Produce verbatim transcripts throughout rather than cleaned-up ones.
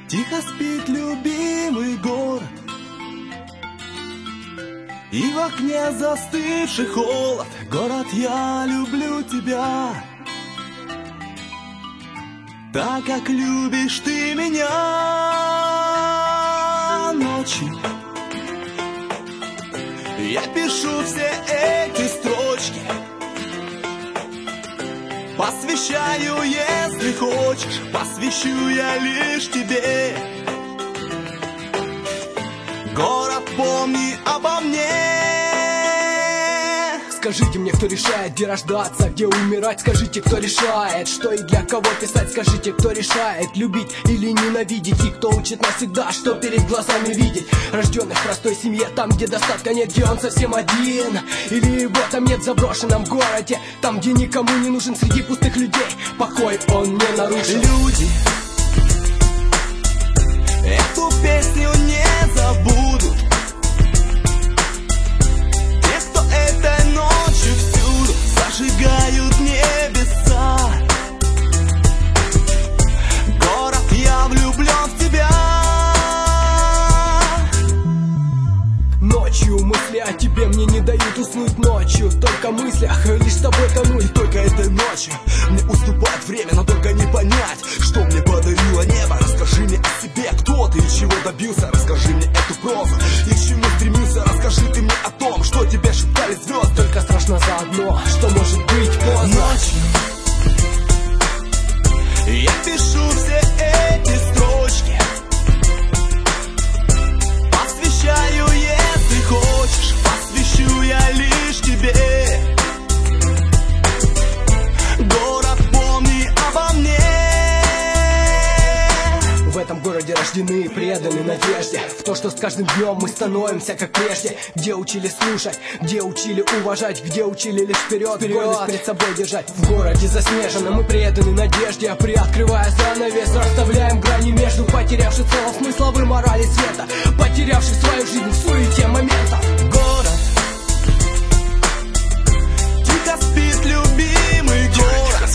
Тихо спит любимый город, и в окне застывший холод. Город, я люблю тебя, так как любишь ты меня. Ночью я пишу все эти строчки, посвящаю, если хочешь, посвящу я лишь тебе. Город, помни обо мне. Скажите мне, кто решает, где рождаться, где умирать. Скажите, кто решает, что и для кого писать. Скажите, кто решает, любить или ненавидеть. И кто учит нас всегда, что перед глазами видеть. Рожденный в простой семье, там, где достатка нет, где он совсем один. Или его там нет в заброшенном городе, там, где никому не нужен среди пустых людей. Покой он не нарушил. Люди эту песню не забудут. Те, кто этой ночью всюду зажигают небеса. Город, я влюблен в тебя. Ночью мысли о тебе мне не дают уснуть ночью. Только в мыслях лишь с тобой тону. И только этой ночью мне уступает время, но только не понять, что мне подарило небо. Расскажи мне о себе, кто ты и чего добился. Расскажи мне эту прозу и к чему стремился. Расскажи ты мне о том, что тебе шептали звезды. Только страшно заодно, что может быть поздно. Ночью я пишу все эти строчки, посвящаю, если хочешь, посвящу я лишь тебе. Город, помни обо мне. В этом городе рождены и преданы надежде, в то, что с каждым днем мы становимся как прежде. Где учили слушать, где учили уважать, где учили лишь вперед, вперед. Гордость перед собой держать. В городе заснежено, мы преданы надежде, а приоткрывая занавес, расставляем грани между потерявших целого смысла в морали света, потерявших свою жизнь в суете момента. Город, тихо спит любимый город,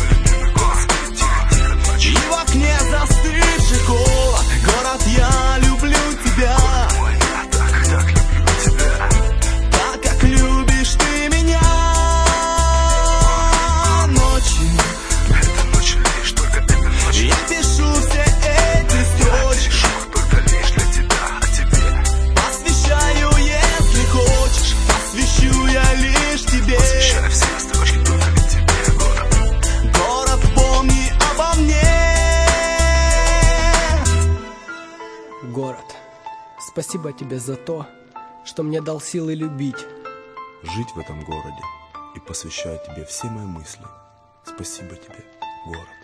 и в окне застывший холод. Город, я люблю тебя, так как любишь ты меня. Ночью я пишу все эти строчки, посвящаю, если хочешь, посвящу я лишь тебе. Город, помни обо мне. Город, спасибо тебе за то, что мне дал силы любить. Жить в этом городе и посвящаю тебе все мои мысли. Спасибо тебе, город.